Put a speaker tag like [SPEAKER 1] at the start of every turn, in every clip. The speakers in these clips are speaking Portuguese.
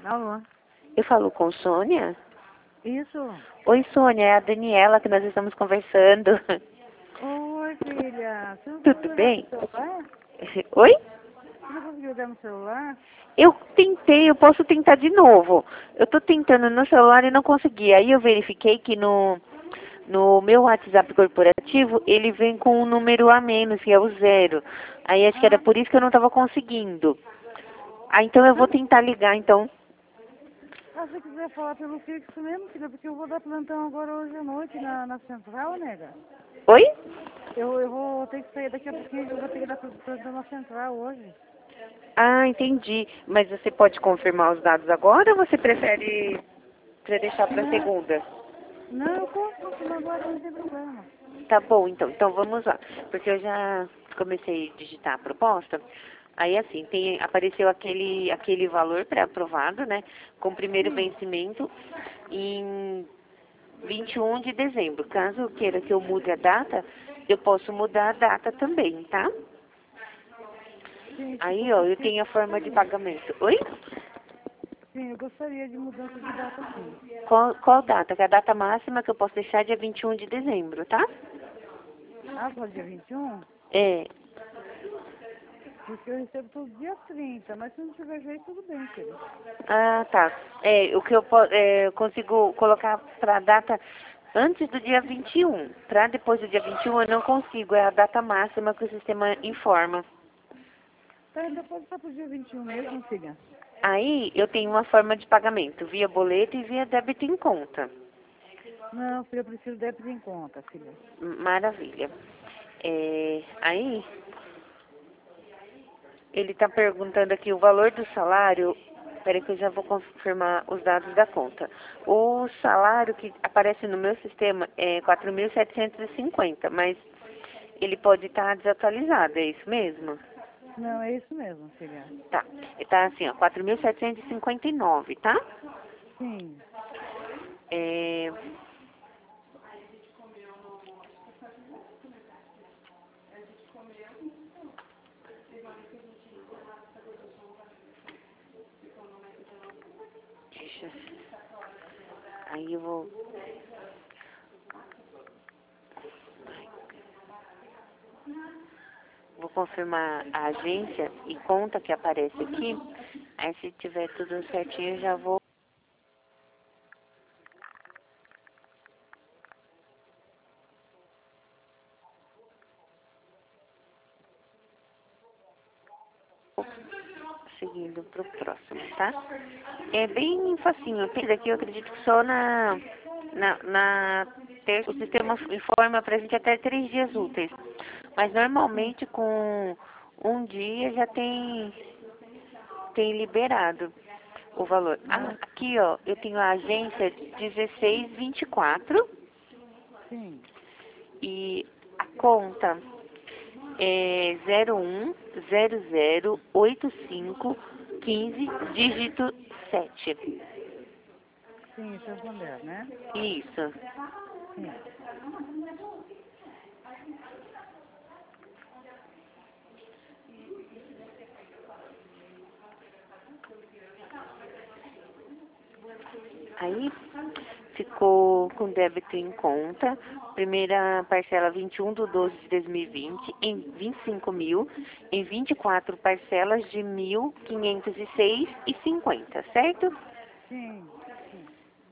[SPEAKER 1] Alô?
[SPEAKER 2] Eu falo com Sônia?
[SPEAKER 1] Isso?
[SPEAKER 2] Oi, Sônia, é a Daniela que nós estamos conversando.
[SPEAKER 1] Oi, filha. Você não
[SPEAKER 2] Tudo
[SPEAKER 1] conseguiu olhar
[SPEAKER 2] bem?
[SPEAKER 1] no celular?
[SPEAKER 2] Oi?
[SPEAKER 1] Você não conseguiu olhar no celular?
[SPEAKER 2] Eu tentei, eu posso tentar de novo. Eu tô tentando no celular e não consegui. Aí eu verifiquei que no meu WhatsApp corporativo, ele vem com um número a menos, que é o 0. Aí acho que era
[SPEAKER 1] Ah,
[SPEAKER 2] por isso que eu não estava conseguindo. Ah, então eu vou
[SPEAKER 1] não.
[SPEAKER 2] tentar ligar, então.
[SPEAKER 1] Ah, se você quiser falar pelo fixo mesmo, filha, porque eu vou dar plantão agora hoje à noite na central, nega.
[SPEAKER 2] Oi?
[SPEAKER 1] Eu vou ter que sair daqui a pouquinho, eu vou ter que dar plantão na central hoje.
[SPEAKER 2] Ah, entendi. Mas você pode confirmar os dados agora ou você prefere pra deixar para
[SPEAKER 1] Não,
[SPEAKER 2] segunda?
[SPEAKER 1] não, eu posso continuar agora, não tem problema.
[SPEAKER 2] Tá bom, então. Então vamos lá. Porque eu já comecei a digitar a proposta. Aí assim, apareceu aquele valor pré-aprovado, né? Com primeiro
[SPEAKER 1] Sim,
[SPEAKER 2] vencimento em 21 de dezembro. Caso queira que eu mude a data, eu posso mudar a data também, tá?
[SPEAKER 1] sim, se for
[SPEAKER 2] Aí, ó, eu
[SPEAKER 1] possível,
[SPEAKER 2] tenho a
[SPEAKER 1] eu
[SPEAKER 2] forma de
[SPEAKER 1] gostaria.
[SPEAKER 2] pagamento. Oi?
[SPEAKER 1] Sim, eu gostaria de mudança de data, sim.
[SPEAKER 2] Qual data? Que é a data máxima que eu posso deixar é dia 21 de dezembro, tá?
[SPEAKER 1] Ah, só dia 21?
[SPEAKER 2] É.
[SPEAKER 1] Porque eu recebo todo dia 30, mas se não tiver jeito, tudo bem, filho.
[SPEAKER 2] Ah, tá. O que eu consigo colocar para data antes do dia 21. Para depois do dia 21 eu não consigo. É a data máxima que o sistema informa.
[SPEAKER 1] Tá, então pode só pro dia 21 mesmo, filha.
[SPEAKER 2] Aí eu tenho uma forma de pagamento via boleto e via débito em conta.
[SPEAKER 1] Não, filha, eu prefiro débito em conta, filha.
[SPEAKER 2] Maravilha. Aí ele está perguntando aqui o valor do salário. Peraí que eu já vou confirmar os dados da conta. O salário que aparece no meu sistema é 4.750, mas ele pode estar desatualizado, é isso mesmo?
[SPEAKER 1] Não, é isso mesmo, filha.
[SPEAKER 2] Tá. Tá assim, ó, 4.759, tá?
[SPEAKER 1] Sim.
[SPEAKER 2] É, deixa, aí eu vou confirmar a agência e conta que aparece aqui. Aí se tiver tudo certinho, eu já vou seguindo pro próximo, tá? É bem facinho. Esse daqui eu acredito que só o sistema informa pra gente até 3 dias úteis. Mas
[SPEAKER 1] Sim.
[SPEAKER 2] normalmente com um dia já tem liberado o valor. Ah,
[SPEAKER 1] Ah,
[SPEAKER 2] aqui ó, eu tenho a agência 1624
[SPEAKER 1] sim.
[SPEAKER 2] e a conta é 01008515 dígito 7.
[SPEAKER 1] Sim, Santander, né?
[SPEAKER 2] Isso.
[SPEAKER 1] Sim.
[SPEAKER 2] Aí ficou com débito em conta. Primeira parcela 21/12/2020 em 25 mil, em 24 parcelas de 1.506,50, certo?
[SPEAKER 1] Sim, sim.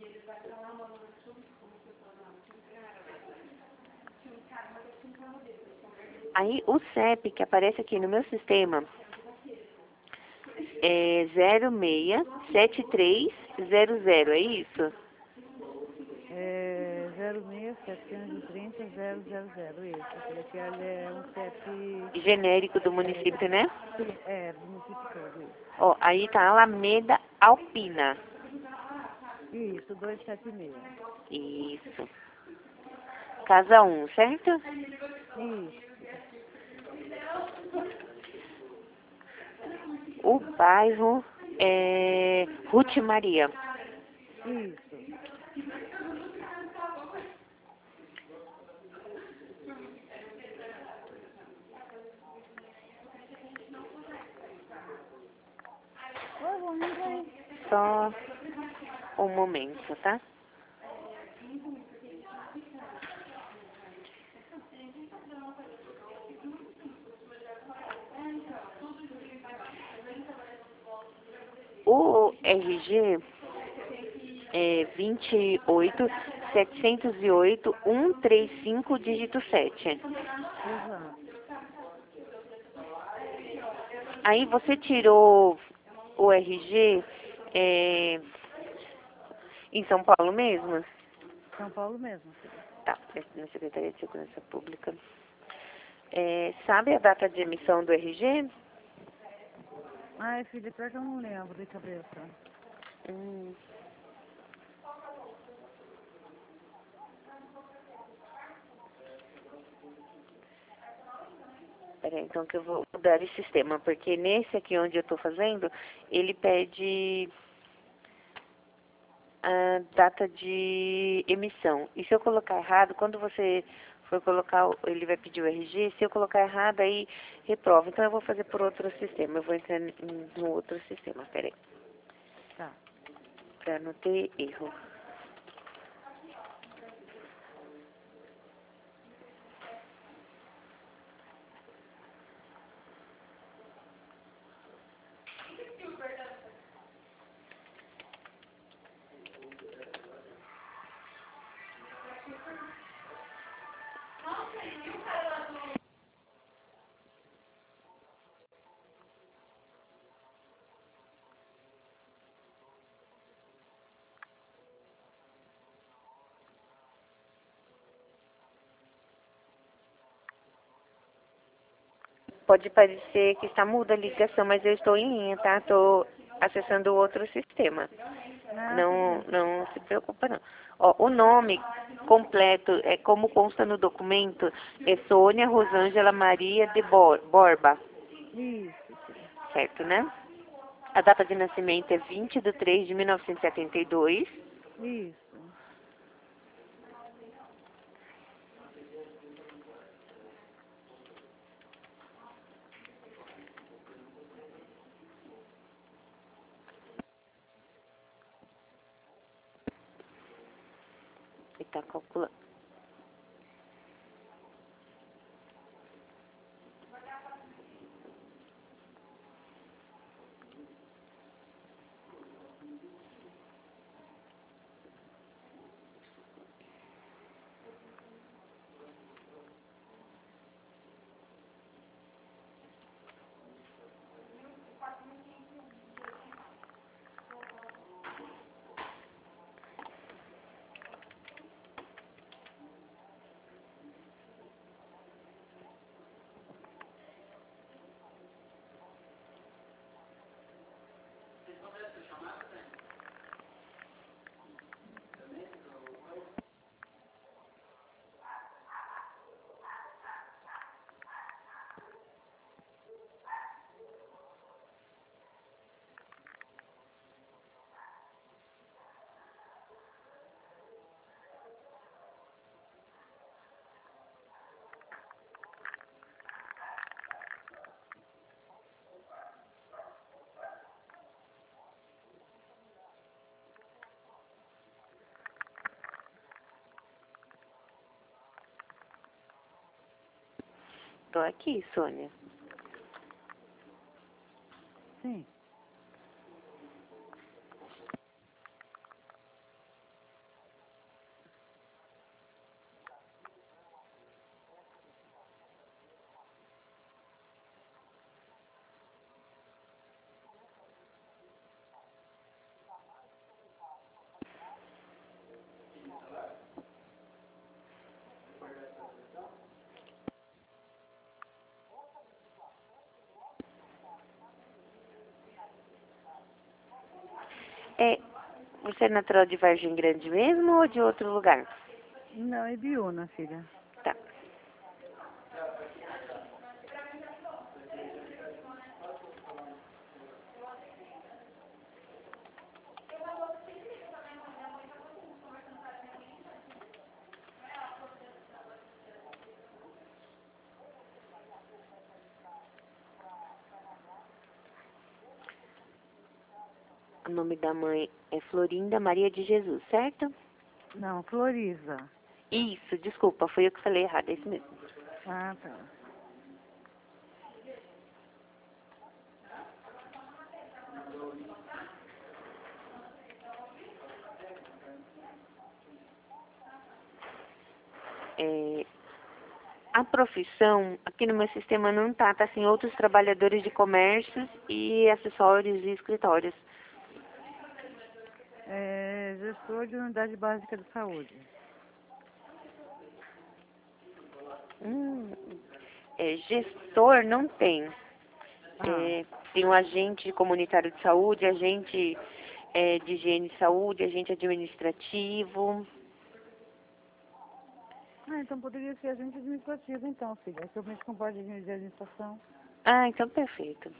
[SPEAKER 2] Aí o CEP que aparece aqui no meu sistema é 067300, é isso?
[SPEAKER 1] É 06-730-000, isso, filha, que ele é um CEP,
[SPEAKER 2] Genérico do município, né?
[SPEAKER 1] do município todo, isso.
[SPEAKER 2] Ó, aí tá Alameda Alpina.
[SPEAKER 1] Isso, 276.
[SPEAKER 2] Isso. Casa 1, certo?
[SPEAKER 1] Isso, filha.
[SPEAKER 2] O bairro é Ruth Maria.
[SPEAKER 1] Isso. Oi, vamos aí.
[SPEAKER 2] Só um momento, tá? O RG é 28.708.135, dígito 7.
[SPEAKER 1] Exato.
[SPEAKER 2] Aí você tirou o RG em São Paulo mesmo?
[SPEAKER 1] São Paulo mesmo, filha.
[SPEAKER 2] Tá, na Secretaria de Segurança Pública. Sabe a data de emissão do RG?
[SPEAKER 1] Ai, filha, pior que eu não lembro de cabeça.
[SPEAKER 2] Hum, Peraí, então que eu vou mudar esse sistema, porque nesse aqui onde eu estou fazendo, ele pede a data de emissão. E se eu colocar errado, quando você for colocar, ele vai pedir o RG, se eu colocar errado, aí reprova. Então eu vou fazer por outro sistema, eu vou entrar no outro sistema, peraí,
[SPEAKER 1] Tá.
[SPEAKER 2] para não ter erro. Pode parecer que está muda a ligação, mas eu estou em linha, tá? Estou acessando outro sistema.
[SPEAKER 1] Ah, tudo
[SPEAKER 2] Não,
[SPEAKER 1] bem.
[SPEAKER 2] não se preocupa, não. Ó, o nome completo, como consta no documento, é Sônia Rosângela Maria de Borba,
[SPEAKER 1] Isso, filha.
[SPEAKER 2] certo, né? A data de nascimento é 20 de 3 de 1972.
[SPEAKER 1] Isso.
[SPEAKER 2] E está calculando. Estou aqui, Sônia.
[SPEAKER 1] Sim.
[SPEAKER 2] Você é natural de Vargem Grande mesmo ou de outro lugar?
[SPEAKER 1] Não, é Biúna, filha.
[SPEAKER 2] Tá. O nome da mãe é Florinda Maria de Jesus, certo?
[SPEAKER 1] Não, Floriza.
[SPEAKER 2] Isso, desculpa, foi eu que falei errado, é isso mesmo.
[SPEAKER 1] Ah, tá.
[SPEAKER 2] É, a profissão, aqui no meu sistema não tá assim, outros trabalhadores de comércios e acessórios e escritórios.
[SPEAKER 1] É gestor de unidade básica de saúde.
[SPEAKER 2] Hum, gestor não tem.
[SPEAKER 1] Ah,
[SPEAKER 2] Tem um agente comunitário de saúde, agente de higiene e saúde, agente administrativo.
[SPEAKER 1] então poderia ser agente administrativo, então, filha. É que eu mexo com parte de administração.
[SPEAKER 2] Ah, então perfeito.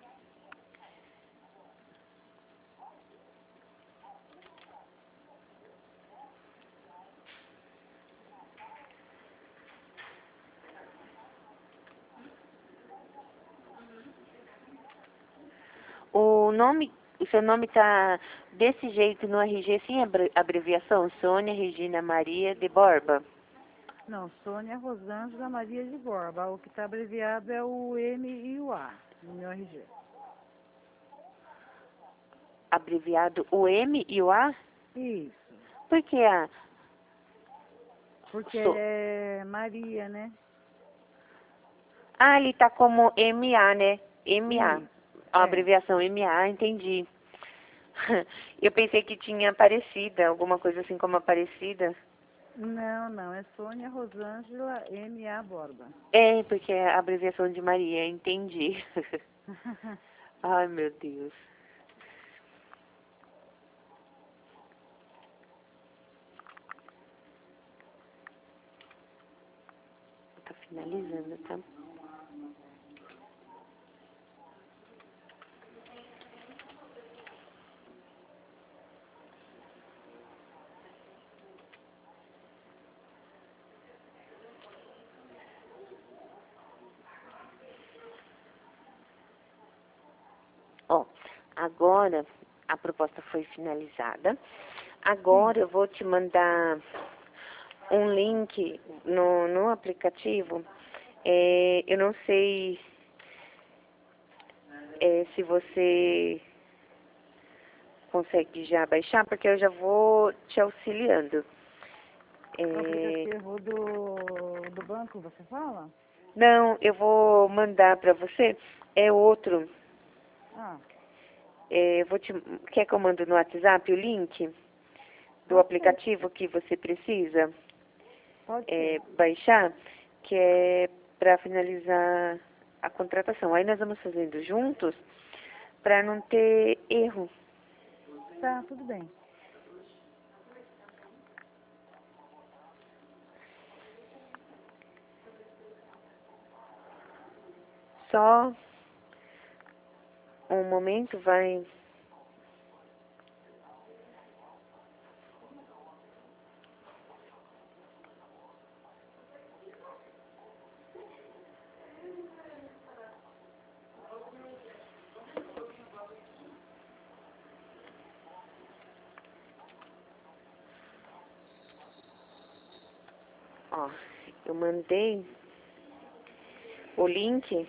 [SPEAKER 2] O seu nome tá desse jeito no RG sem abreviação? Sônia Regina Maria de Borba.
[SPEAKER 1] Não, Sônia Rosângela Maria de Borba. O que está abreviado é o M e o A no meu RG.
[SPEAKER 2] Abreviado o M e o A?
[SPEAKER 1] Isso.
[SPEAKER 2] Por que A?
[SPEAKER 1] Porque
[SPEAKER 2] So-
[SPEAKER 1] é Maria, né?
[SPEAKER 2] Ah, ele tá como MA, né? MA.
[SPEAKER 1] Isso.
[SPEAKER 2] A
[SPEAKER 1] É.
[SPEAKER 2] abreviação MA, entendi. Eu pensei que tinha Aparecida, alguma coisa assim como Aparecida.
[SPEAKER 1] Não, não. É Sônia Rosângela M.A. Borba.
[SPEAKER 2] É, porque é a abreviação de Maria, entendi. Ai, meu Deus. Tá finalizando, tá? Ó, agora a proposta foi finalizada.
[SPEAKER 1] Sim.
[SPEAKER 2] Agora eu vou te mandar um link no aplicativo. Eu não sei se você consegue já baixar, porque eu já vou te auxiliando.
[SPEAKER 1] O
[SPEAKER 2] É,
[SPEAKER 1] aplicativo do banco, você fala?
[SPEAKER 2] não, eu vou mandar para você. É outro.
[SPEAKER 1] Ah,
[SPEAKER 2] Quer que eu mando no WhatsApp o link do
[SPEAKER 1] pode ser.
[SPEAKER 2] aplicativo que você precisa
[SPEAKER 1] Pode ser.
[SPEAKER 2] baixar, que é para finalizar a contratação. Aí nós vamos fazendo juntos para não ter erro.
[SPEAKER 1] Tá, tudo bem.
[SPEAKER 2] Só um momento vai. Ó, eu mandei o link.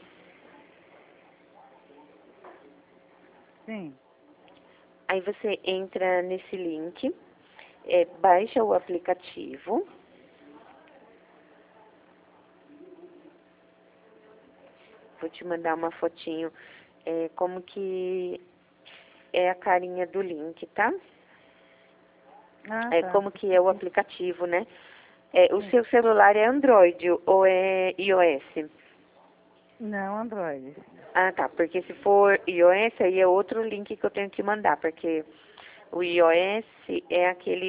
[SPEAKER 1] Sim.
[SPEAKER 2] Aí você entra nesse link, baixa o aplicativo. Vou te mandar uma fotinho, como que é a carinha do link, tá?
[SPEAKER 1] Ah,
[SPEAKER 2] É
[SPEAKER 1] tá.
[SPEAKER 2] como que é o aplicativo, né? O
[SPEAKER 1] Sim.
[SPEAKER 2] seu celular é Android ou é iOS?
[SPEAKER 1] Não, Android.
[SPEAKER 2] Ah, tá, porque se for iOS, aí é outro link que eu tenho que mandar, porque o iOS é aquele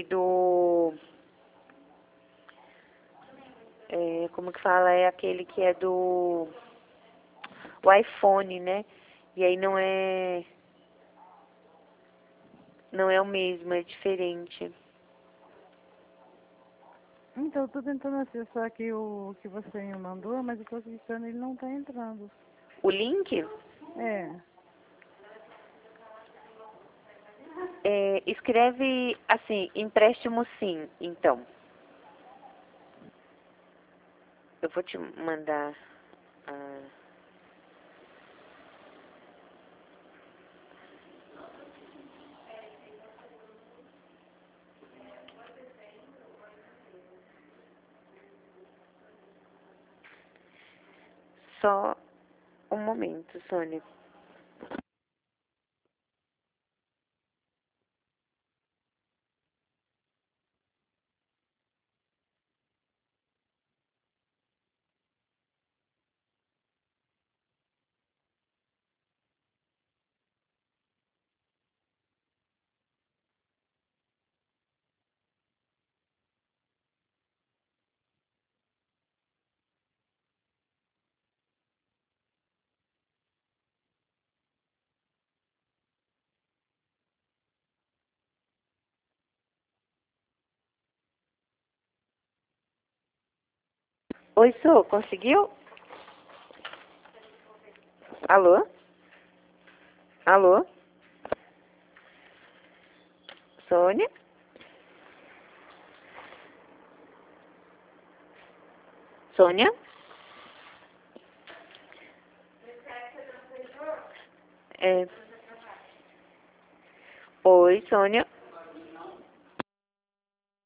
[SPEAKER 2] como que fala? É aquele que é do o iPhone, né? E aí não é o mesmo, é diferente.
[SPEAKER 1] Então, eu tô tentando acessar aqui o que você me mandou, mas eu tô clicando e ele não tá entrando.
[SPEAKER 2] O link,
[SPEAKER 1] É.
[SPEAKER 2] Escreve assim, empréstimo sim, então. Eu vou te mandar. ah, Só um momento, Sônia. Oi, Sô, conseguiu? Alô? Alô? Sônia? Sônia? É... Oi, Sônia?